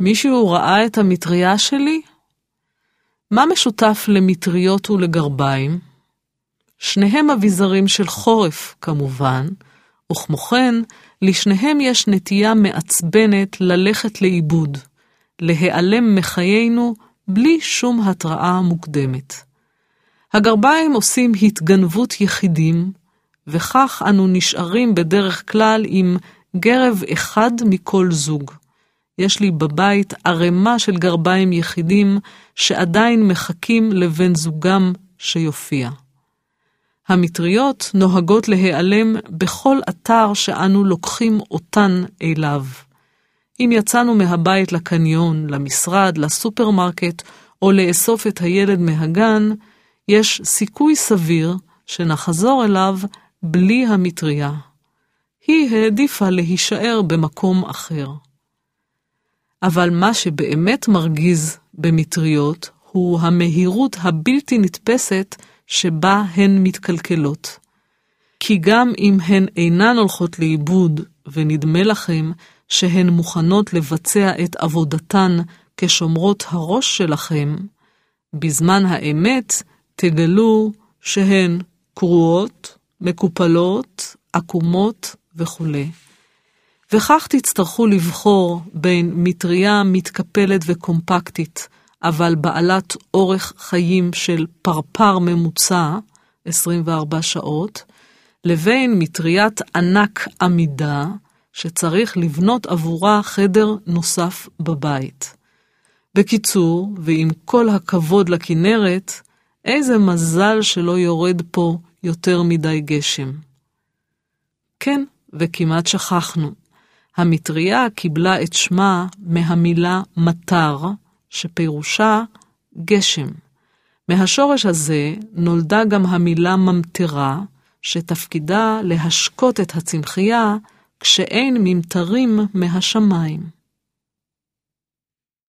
מישהו ראה את המטריה שלי? מה משותף למטריות ולגרביים? שניהם אביזרים של חורף, כמובן, וכמו כן, לשניהם יש נטייה מעצבנת ללכת לאיבוד, להיעלם מחיינו בלי שום התראה מוקדמת. הגרביים עושים התגנבות יחידים, וכך אנו נשארים בדרך כלל עם גרב אחד מכל זוג. יש לי בבית ערימה של גרביים יחידים שעדיין מחכים לבן זוגם שיופיע. המטריות נוהגות להיעלם בכל אתר שאנו לוקחים אותן אליו. אם יצאנו מהבית לקניון, למשרד, לסופרמרקט או לאסוף את הילד מהגן, יש סיכוי סביר שנחזור אליו בלי המטריה. היא העדיפה להישאר במקום אחר. אבל מה שבאמת מרגיז במטריות הוא המהירות הבלתי נתפסת שבה הן מתקלקלות. כי גם אם הן אינן הולכות לאיבוד ונדמה לכם שהן מוכנות לבצע את עבודתן כשומרות הראש שלכם, בזמן האמת תגלו שהן קרועות, מקופלות, עקומות וכו'. וכך תצטרכו לבחור בין מטריה מתקפלת וקומפקטית, אבל בעלת אורך חיים של פרפר ממוצע, 24 שעות, לבין מטריית ענק עמידה, שצריך לבנות עבורה חדר נוסף בבית. בקיצור, ועם כל הכבוד לכנרת, איזה מזל שלא יורד פה יותר מדי גשם. כן, וכמעט שכחנו. המטריה קיבלה את שמה מהמילה מטר, שפירושה גשם. מהשורש הזה נולדה גם המילה ממטרה, שתפקידה להשקות את הצמחייה כשאין ממטרים מהשמיים.